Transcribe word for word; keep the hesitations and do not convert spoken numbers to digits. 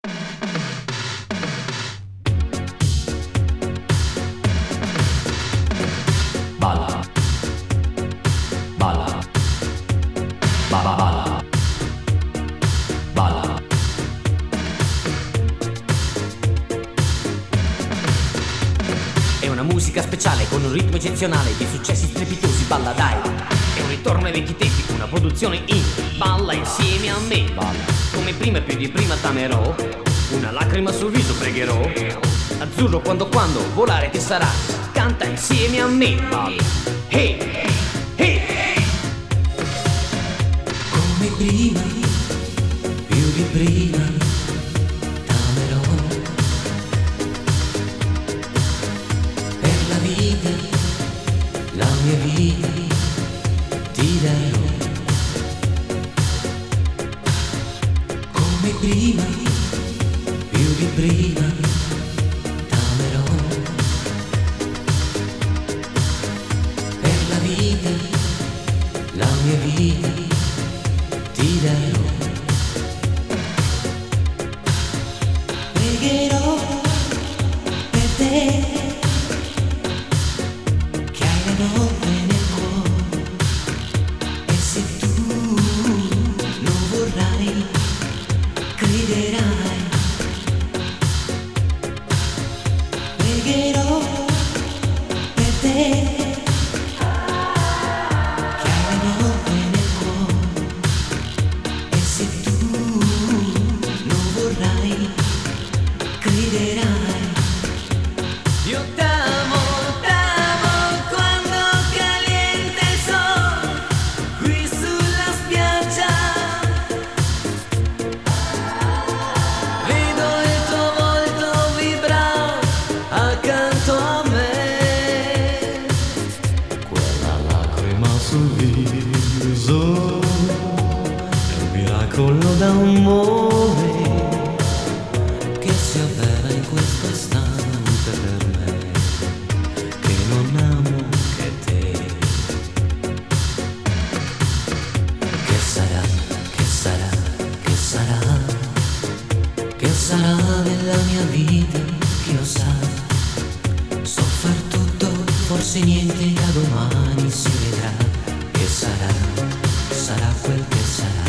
Balla, balla, balla, balla, balla. È una musica speciale con un ritmo eccezionale di successi strepitosi, balla dai. È un ritorno ai vecchi tempi, una produzione in balla insieme a me. Balla. Come prima e più di prima t'amerò, una lacrima sul viso pregherò. Azzurro quando quando volare ti sarà, canta insieme a me. Balla. Hey, hey. Come prima, più di prima, t'amerò. Per la vita, la mia vita, ti darò. Come prima, più di prima, t'amerò. Per la vita, la mia vita, ti darò. Pregherò per te, che hai la notte nel cuore, e se tu lo vorrai, crederai. Pregherò per te, che hai la notte nel cuore, e se tu lo vorrai, crederai. Io t'amo, t'amo quando caliente il sole qui sulla spiaggia. Vedo il tuo volto vibrare accanto a me. Quella lacrima sul viso è un miracolo d'amore Che si avvera in questo istante per me, che non amo che te. Che sarà, che sarà, che sarà, che sarà nella mia vita, chi lo sa. So far tutto, forse niente, da domani si vedrà. Che sarà, sarà quel che sarà.